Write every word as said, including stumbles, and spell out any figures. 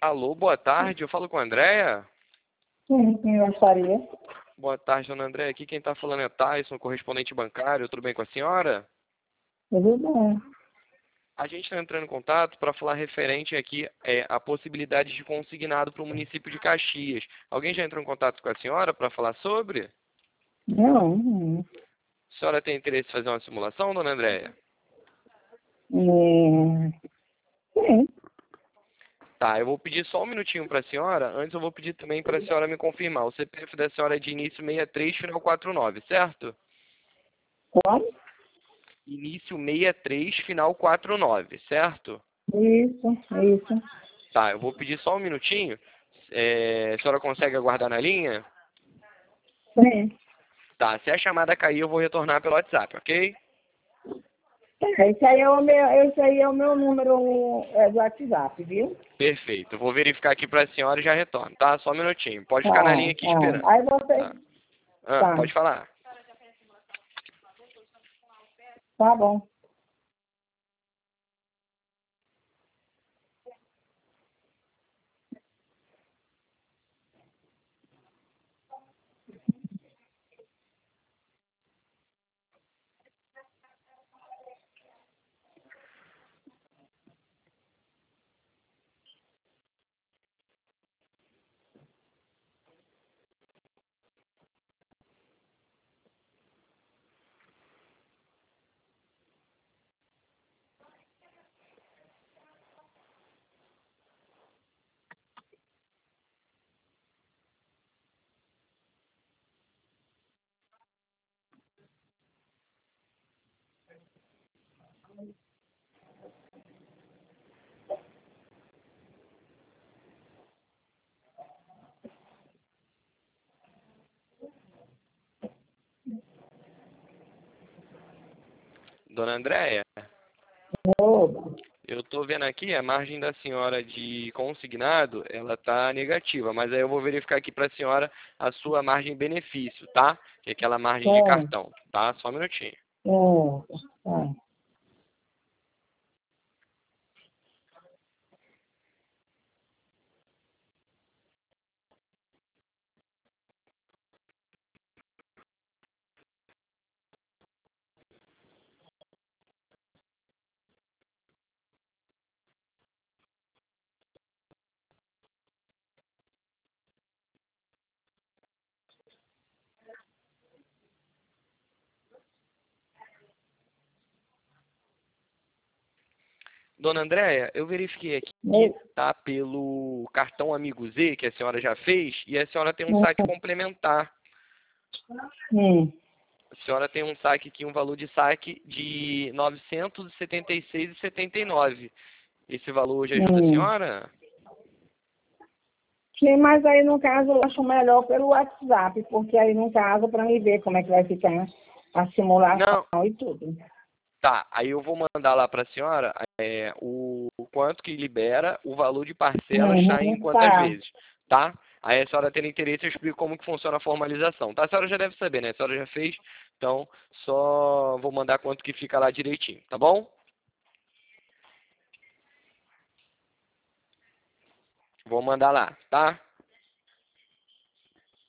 Alô, boa tarde, eu falo com a Andréia. Sim, quem gostaria? Boa tarde, dona Andréia. Aqui quem está falando é Tyson, correspondente bancário. Tudo bem com a senhora? Tudo bem. A gente está entrando em contato para falar referente aqui é, a possibilidade de consignado para o município de Caxias. Alguém já entrou em contato com a senhora para falar sobre? Não, não. A senhora tem interesse em fazer uma simulação, dona Andréia? É, sim, Tá, eu vou pedir só um minutinho para a senhora. Antes eu vou pedir também para a senhora me confirmar. O C P F da senhora é de início sessenta e três, final quarenta e nove, certo? pode? Início sessenta e três, final quarenta e nove, certo? Isso, isso. Tá, eu vou pedir só um minutinho. É, a senhora consegue aguardar na linha? Sim. Tá, se a chamada cair, eu vou retornar pelo WhatsApp, ok? É, esse aí é o meu, esse aí é o meu número é, do WhatsApp, viu? Perfeito. Eu vou verificar aqui para a senhora e já retorno, tá? Só um minutinho. Pode ficar na Tá, linha aqui tá. esperando. Aí você. Tá. Ah, Tá, pode falar. tá bom. Dona Andréia, Oba. eu estou vendo aqui a margem da senhora de consignado, ela está negativa, mas aí eu vou verificar aqui para a senhora a sua margem benefício, tá? Que é aquela margem de Tá, cartão, tá? Só um minutinho. tá, tá. Dona Andréia, eu verifiquei aqui, Hum, tá, pelo cartão Amigo Z, que a senhora já fez, e a senhora tem um saque complementar. hum, A senhora tem um saque aqui, um valor de saque de novecentos e setenta e seis reais e setenta e nove centavos. Esse valor hoje ajuda a hum. senhora? Sim, mas aí no caso eu acho melhor pelo WhatsApp, porque aí no caso para mim ver como é que vai ficar a simulação Não, e tudo. tá. Aí eu vou mandar lá para a senhora é, o, o quanto que libera, o valor de parcelas sai em Uhum, quantas tá. vezes, tá? Aí a senhora tendo interesse, eu explico como que funciona a formalização, tá? A senhora já deve saber, né? A senhora já fez, então só vou mandar quanto que fica lá direitinho, tá bom? Vou mandar lá, tá?